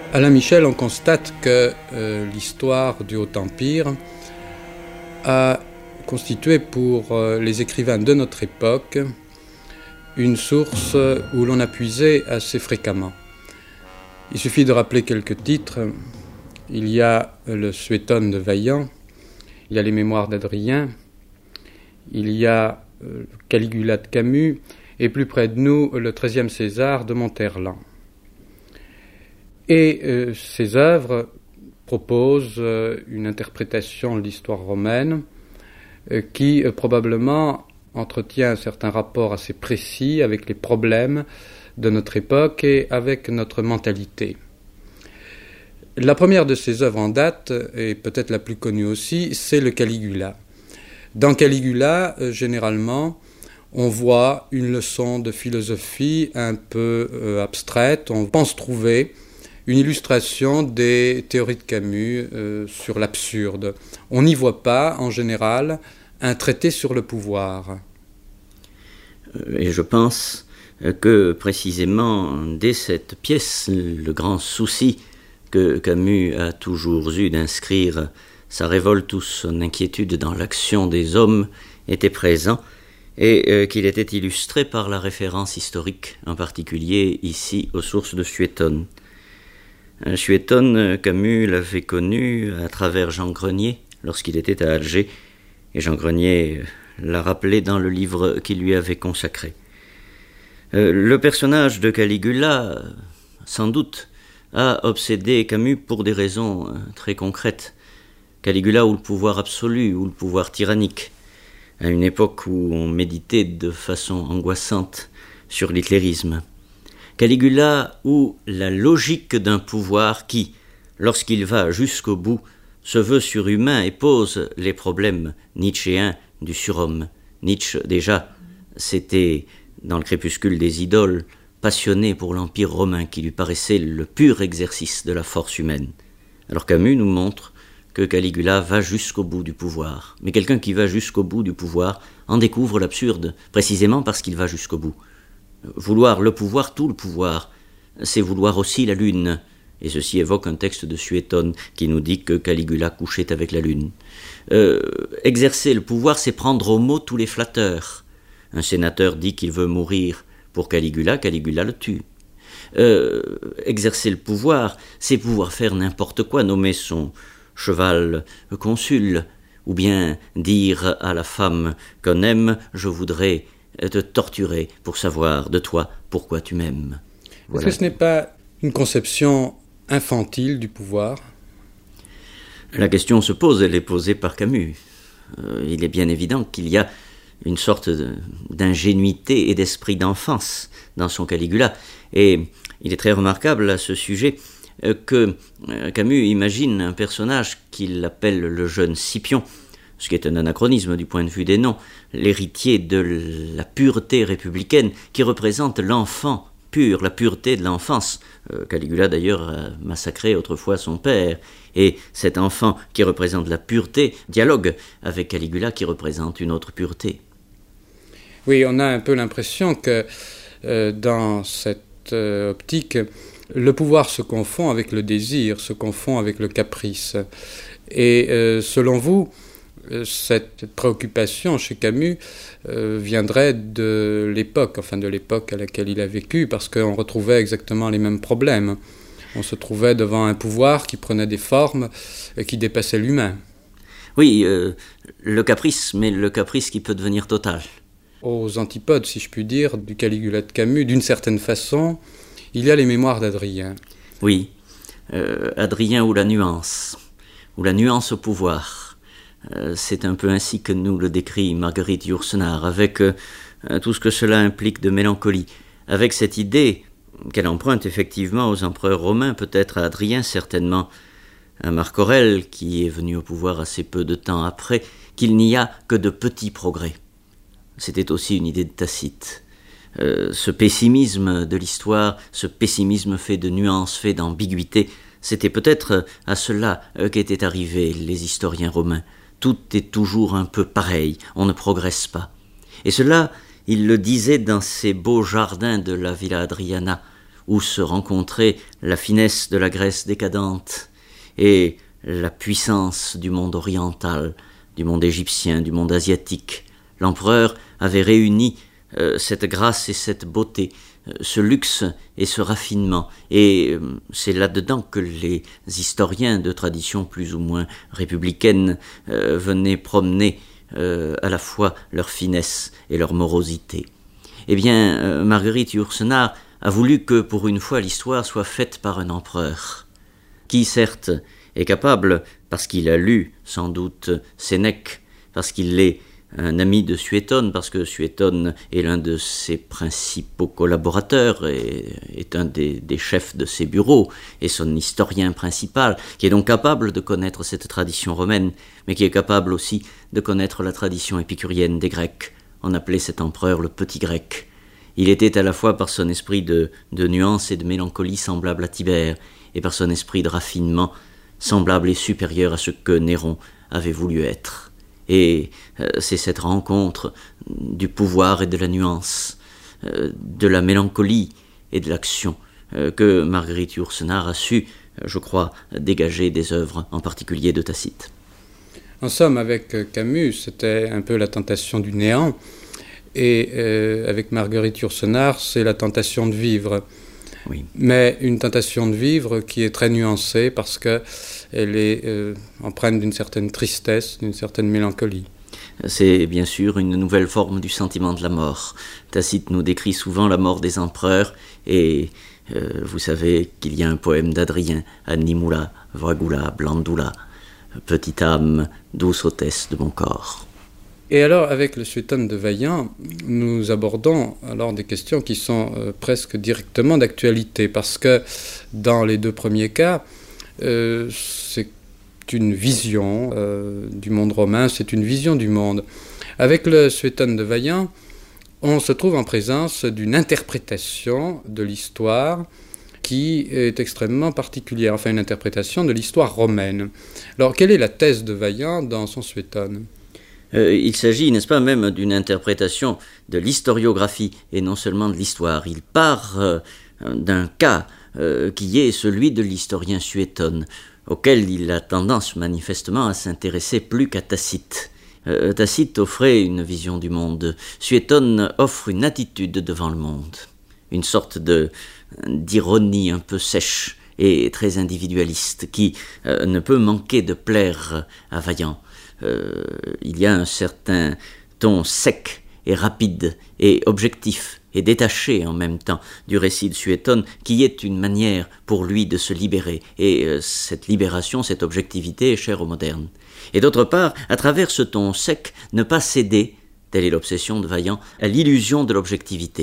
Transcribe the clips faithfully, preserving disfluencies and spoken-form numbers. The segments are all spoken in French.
Alain Michel, on constate que euh, l'histoire du Haut-Empire a constitué pour euh, les écrivains de notre époque une source où l'on a puisé assez fréquemment. Il suffit de rappeler quelques titres. Il y a le Suétone de Vaillant, il y a les Mémoires d'Adrien, il y a euh, Caligula de Camus, et plus près de nous, le treizième César de Monterland. Et euh, ces œuvres proposent euh, une interprétation de l'histoire romaine euh, qui euh, probablement entretient un certain rapport assez précis avec les problèmes de notre époque et avec notre mentalité. La première de ces œuvres en date, et peut-être la plus connue aussi, c'est le Caligula. Dans Caligula, euh, généralement, on voit une leçon de philosophie un peu euh, abstraite. On pense trouver une illustration des théories de Camus euh, sur l'absurde. On n'y voit pas, en général, un traité sur le pouvoir. Et je pense que, précisément, dès cette pièce, le grand souci que Camus a toujours eu d'inscrire sa révolte ou son inquiétude dans l'action des hommes était présent, et euh, qu'il était illustré par la référence historique, en particulier ici aux sources de Suétone. Suétone, Camus l'avait connu à travers Jean Grenier lorsqu'il était à Alger, et Jean Grenier l'a rappelé dans le livre qu'il lui avait consacré. Euh, le personnage de Caligula, sans doute, a obsédé Camus pour des raisons euh, très concrètes. Caligula ou le pouvoir absolu ou le pouvoir tyrannique, à une époque où on méditait de façon angoissante sur l'hitlérisme. Caligula ou la logique d'un pouvoir qui, lorsqu'il va jusqu'au bout, se veut surhumain et pose les problèmes nietzschéens du surhomme. Nietzsche, déjà, c'était, dans le crépuscule des idoles, passionné pour l'Empire romain qui lui paraissait le pur exercice de la force humaine. Alors Camus nous montre que Caligula va jusqu'au bout du pouvoir. Mais quelqu'un qui va jusqu'au bout du pouvoir en découvre l'absurde, précisément parce qu'il va jusqu'au bout. Vouloir le pouvoir, tout le pouvoir, c'est vouloir aussi la lune. Et ceci évoque un texte de Suétone qui nous dit que Caligula couchait avec la lune. Euh, exercer le pouvoir, c'est prendre au mot tous les flatteurs. Un sénateur dit qu'il veut mourir pour Caligula, Caligula le tue. Euh, exercer le pouvoir, c'est pouvoir faire n'importe quoi, nommer son cheval consul, ou bien dire à la femme qu'on aime, je voudrais te torturer pour savoir de toi pourquoi tu m'aimes. Voilà. Est-ce que ce n'est pas une conception infantile du pouvoir ? La question se pose, elle est posée par Camus. Euh, il est bien évident qu'il y a une sorte de, d'ingénuité et d'esprit d'enfance dans son Caligula. Et il est très remarquable à ce sujet euh, que euh, Camus imagine un personnage qu'il appelle le jeune Scipion, ce qui est un anachronisme du point de vue des noms, l'héritier de la pureté républicaine qui représente l'enfant pur, la pureté de l'enfance. Euh, Caligula d'ailleurs a massacré autrefois son père, et cet enfant qui représente la pureté dialogue avec Caligula qui représente une autre pureté. Oui, on a un peu l'impression que euh, dans cette euh, optique, le pouvoir se confond avec le désir, se confond avec le caprice. Et euh, selon vous, cette préoccupation chez Camus euh, viendrait de l'époque, enfin de l'époque à laquelle il a vécu, parce qu'on retrouvait exactement les mêmes problèmes. On se trouvait devant un pouvoir qui prenait des formes et qui dépassait l'humain. Oui, euh, le caprice, mais le caprice qui peut devenir total. Aux antipodes, si je puis dire, du Caligula de Camus, d'une certaine façon, il y a les Mémoires d'Adrien. Oui, euh, Adrien ou la nuance, ou la nuance au pouvoir. Euh, c'est un peu ainsi que nous le décrit Marguerite Yourcenar, avec euh, tout ce que cela implique de mélancolie, avec cette idée qu'elle emprunte effectivement aux empereurs romains, peut-être à Adrien, certainement à Marc Aurèle, qui est venu au pouvoir assez peu de temps après, qu'il n'y a que de petits progrès. C'était aussi une idée de Tacite. Euh, ce pessimisme de l'histoire, ce pessimisme fait de nuances, fait d'ambiguïté, c'était peut-être à cela euh, qu'étaient arrivés les historiens romains. Tout est toujours un peu pareil, on ne progresse pas. Et cela, il le disait dans ces beaux jardins de la Villa Adriana, où se rencontrait la finesse de la Grèce décadente et la puissance du monde oriental, du monde égyptien, du monde asiatique. L'empereur avait réuni euh, cette grâce et cette beauté, euh, ce luxe et ce raffinement. Et euh, c'est là-dedans que les historiens de tradition plus ou moins républicaine euh, venaient promener euh, à la fois leur finesse et leur morosité. Eh bien, euh, Marguerite Yourcenar a voulu que, pour une fois, l'histoire soit faite par un empereur, qui, certes, est capable, parce qu'il a lu, sans doute, Sénèque, parce qu'il est un ami de Suétone, parce que Suétone est l'un de ses principaux collaborateurs et est un des, des chefs de ses bureaux, et son historien principal, qui est donc capable de connaître cette tradition romaine, mais qui est capable aussi de connaître la tradition épicurienne des Grecs. On appelait cet empereur le Petit Grec. Il était à la fois par son esprit de, de nuance et de mélancolie semblable à Tibère, et par son esprit de raffinement semblable et supérieur à ce que Néron avait voulu être. Et euh, c'est cette rencontre du pouvoir et de la nuance, euh, de la mélancolie et de l'action euh, que Marguerite Yourcenar a su, je crois, dégager des œuvres, en particulier de Tacite. En somme, avec Camus, c'était un peu la tentation du néant, et euh, avec Marguerite Yourcenar, c'est la tentation de vivre. Oui. Mais une tentation de vivre qui est très nuancée parce qu'elle est euh, empreinte d'une certaine tristesse, d'une certaine mélancolie. C'est bien sûr une nouvelle forme du sentiment de la mort. Tacite nous décrit souvent la mort des empereurs, et euh, vous savez qu'il y a un poème d'Adrien, Animula, Vagula, Blandula, petite âme, douce hôtesse de mon corps. Et alors, avec le Suétone de Vaillant, nous abordons alors des questions qui sont euh, presque directement d'actualité, parce que dans les deux premiers cas, euh, c'est une vision euh, du monde romain, c'est une vision du monde. Avec le Suétone de Vaillant, on se trouve en présence d'une interprétation de l'histoire qui est extrêmement particulière, enfin une interprétation de l'histoire romaine. Alors, quelle est la thèse de Vaillant dans son Suétone ? Euh, il s'agit, n'est-ce pas, même d'une interprétation de l'historiographie et non seulement de l'histoire. Il part euh, d'un cas euh, qui est celui de l'historien Suétone, auquel il a tendance manifestement à s'intéresser plus qu'à Tacite. Euh, Tacite offrait une vision du monde. Suétone offre une attitude devant le monde, une sorte de, d'ironie un peu sèche et très individualiste qui euh, ne peut manquer de plaire à Vaillant. Euh, il y a un certain ton sec et rapide et objectif et détaché en même temps du récit de Suétone qui est une manière pour lui de se libérer, et euh, cette libération, cette objectivité est chère aux modernes. Et d'autre part, à travers ce ton sec, ne pas céder, telle est l'obsession de Vaillant, à l'illusion de l'objectivité.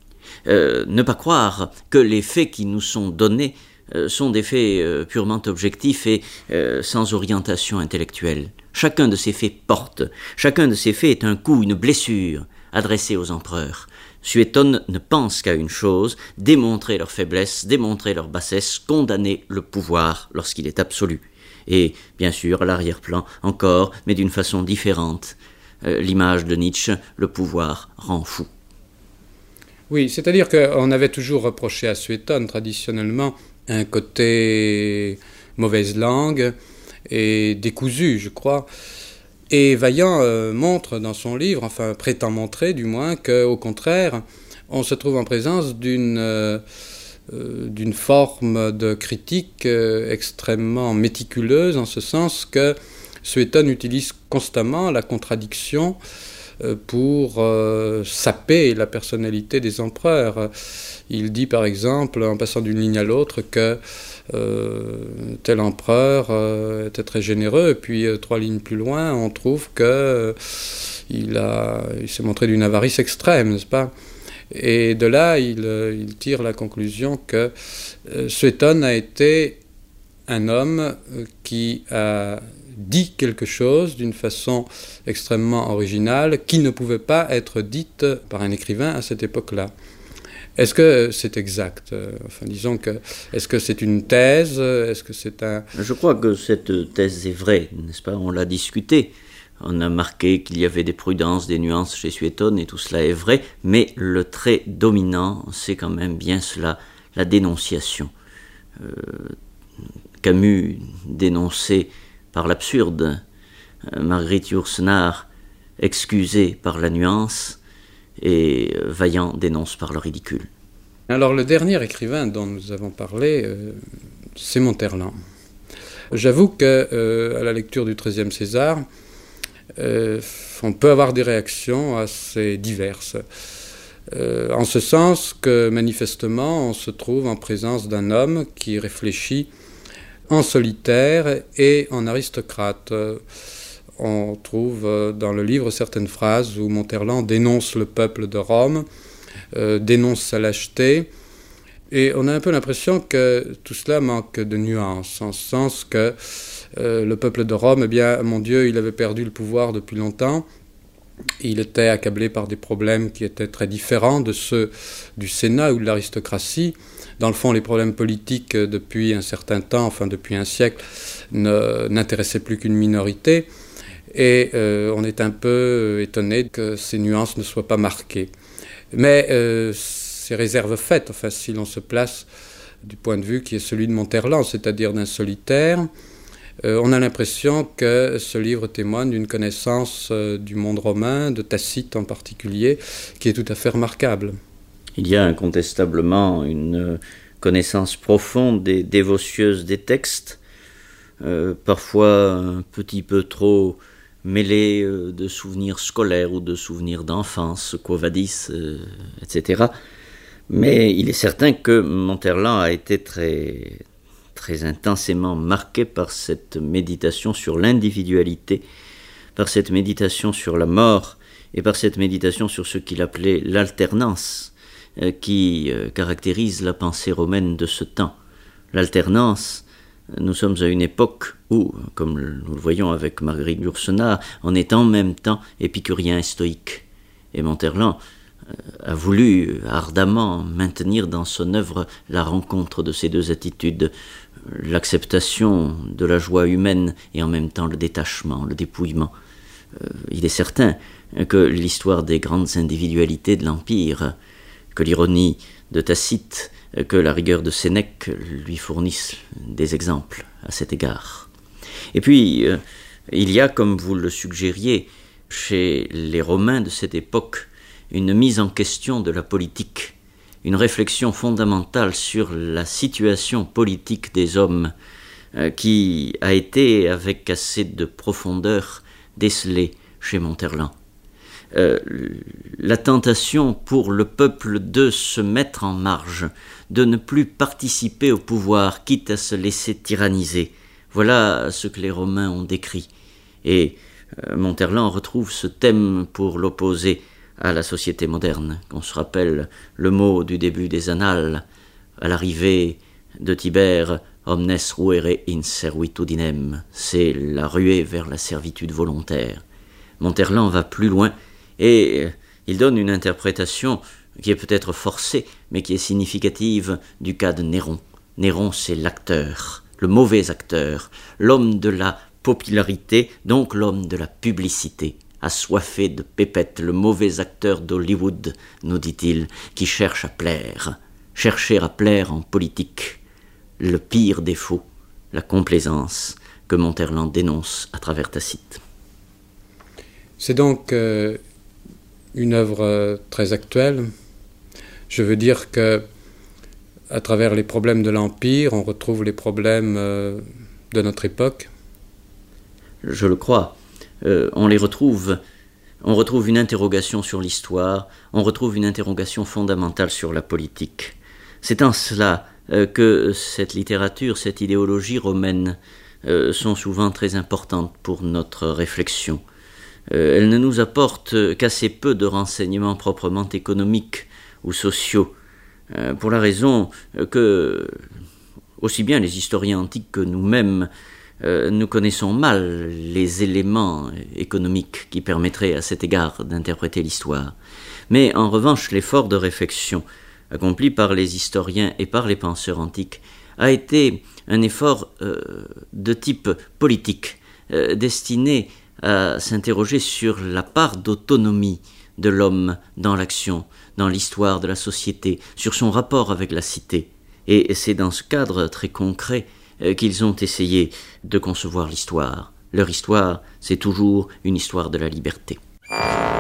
Euh, ne pas croire que les faits qui nous sont donnés euh, sont des faits euh, purement objectifs et euh, sans orientation intellectuelle. Chacun de ces faits porte, chacun de ces faits est un coup, une blessure adressée aux empereurs. Suétone ne pense qu'à une chose, démontrer leur faiblesse, démontrer leur bassesse, condamner le pouvoir lorsqu'il est absolu. Et, bien sûr, à l'arrière-plan, encore, mais d'une façon différente, euh, l'image de Nietzsche, le pouvoir rend fou. Oui, c'est-à-dire qu'on avait toujours reproché à Suétone, traditionnellement, un côté mauvaise langue et décousu, je crois. Et Vaillant euh, montre dans son livre, enfin prétend montrer du moins, qu'au contraire, on se trouve en présence d'une, euh, euh, d'une forme de critique euh, extrêmement méticuleuse, en ce sens que Suétone utilise constamment la contradiction euh, pour euh, saper la personnalité des empereurs. Il dit par exemple, en passant d'une ligne à l'autre, que euh, tel empereur euh, était très généreux, et puis euh, trois lignes plus loin, on trouve qu'il euh, a, il s'est montré d'une avarice extrême, n'est-ce pas ? Et de là, il, euh, il tire la conclusion que euh, Suétone a été un homme euh, qui a dit quelque chose d'une façon extrêmement originale, qui ne pouvait pas être dite par un écrivain à cette époque-là. Est-ce que c'est exact ? Enfin, disons que, est-ce que c'est une thèse ? Est-ce que c'est un... Je crois que cette thèse est vraie, n'est-ce pas ? On l'a discuté. On a marqué qu'il y avait des prudences, des nuances chez Suétone, et tout cela est vrai, mais le trait dominant, c'est quand même bien cela, la dénonciation. Euh, Camus dénoncé par l'absurde, euh, Marguerite Yourcenar excusée par la nuance, et euh, Vaillant dénonce par le ridicule. Alors le dernier écrivain dont nous avons parlé, euh, c'est Monterland. J'avoue que euh, à la lecture du treizième César, euh, on peut avoir des réactions assez diverses. Euh, en ce sens que manifestement on se trouve en présence d'un homme qui réfléchit en solitaire et en aristocrate. On trouve dans le livre certaines phrases où Monterland dénonce le peuple de Rome, euh, dénonce sa lâcheté, et on a un peu l'impression que tout cela manque de nuance, en ce sens que euh, le peuple de Rome, eh bien, mon Dieu, il avait perdu le pouvoir depuis longtemps. Il était accablé par des problèmes qui étaient très différents de ceux du Sénat ou de l'aristocratie. Dans le fond, les problèmes politiques, depuis un certain temps, enfin depuis un siècle, ne, n'intéressaient plus qu'une minorité. Et euh, on est un peu étonné que ces nuances ne soient pas marquées. Mais euh, ces réserves faites, enfin, si l'on se place du point de vue qui est celui de Monterland, c'est-à-dire d'un solitaire, Euh, on a l'impression que ce livre témoigne d'une connaissance euh, du monde romain, de Tacite en particulier, qui est tout à fait remarquable. Il y a incontestablement une connaissance profonde et dévotieuse des textes, euh, parfois un petit peu trop mêlée euh, de souvenirs scolaires ou de souvenirs d'enfance, Quo Vadis, euh, et cetera. Mais il est certain que Monterland a été très... très intensément marqué par cette méditation sur l'individualité, par cette méditation sur la mort et par cette méditation sur ce qu'il appelait l'alternance euh, qui euh, caractérise la pensée romaine de ce temps. L'alternance, nous sommes à une époque où, comme nous le voyons avec Marguerite Yourcenar, on est en même temps épicurien et stoïque. Et Monterland a voulu ardemment maintenir dans son œuvre la rencontre de ces deux attitudes, l'acceptation de la joie humaine et en même temps le détachement, le dépouillement. Euh, il est certain que l'histoire des grandes individualités de l'Empire, que l'ironie de Tacite, que la rigueur de Sénèque lui fournissent des exemples à cet égard. Et puis, euh, il y a, comme vous le suggériez, chez les Romains de cette époque, une mise en question de la politique, une réflexion fondamentale sur la situation politique des hommes euh, qui a été, avec assez de profondeur, décelée chez Monterland. Euh, la tentation pour le peuple de se mettre en marge, de ne plus participer au pouvoir, quitte à se laisser tyranniser. Voilà ce que les Romains ont décrit. Et euh, Monterland retrouve ce thème pour l'opposer à la société moderne. On se rappelle le mot du début des Annales, à l'arrivée de Tibère, omnes ruere in servitudinem, c'est la ruée vers la servitude volontaire. Monterland va plus loin et il donne une interprétation qui est peut-être forcée, mais qui est significative du cas de Néron. Néron, c'est l'acteur, le mauvais acteur, l'homme de la popularité, donc l'homme de la publicité. Assoiffé de pépettes, le mauvais acteur d'Hollywood, nous dit-il, qui cherche à plaire. Chercher à plaire en politique, le pire défaut, la complaisance que Monterland dénonce à travers Tacite. C'est donc euh, une œuvre euh, très actuelle. Je veux dire que, à travers les problèmes de l'Empire, on retrouve les problèmes euh, de notre époque. Je le crois. Euh, on les retrouve, on retrouve une interrogation sur l'histoire, on retrouve une interrogation fondamentale sur la politique. C'est en cela euh, que cette littérature, cette idéologie romaine euh, sont souvent très importantes pour notre réflexion. Euh, elles ne nous apportent qu'assez peu de renseignements proprement économiques ou sociaux, euh, pour la raison que aussi bien les historiens antiques que nous-mêmes Euh, nous connaissons mal les éléments économiques qui permettraient à cet égard d'interpréter l'histoire. Mais en revanche, l'effort de réflexion accompli par les historiens et par les penseurs antiques a été un effort euh, de type politique, euh, destiné à s'interroger sur la part d'autonomie de l'homme dans l'action, dans l'histoire de la société, sur son rapport avec la cité. Et c'est dans ce cadre très concret qu'ils ont essayé de concevoir l'histoire. Leur histoire, c'est toujours une histoire de la liberté.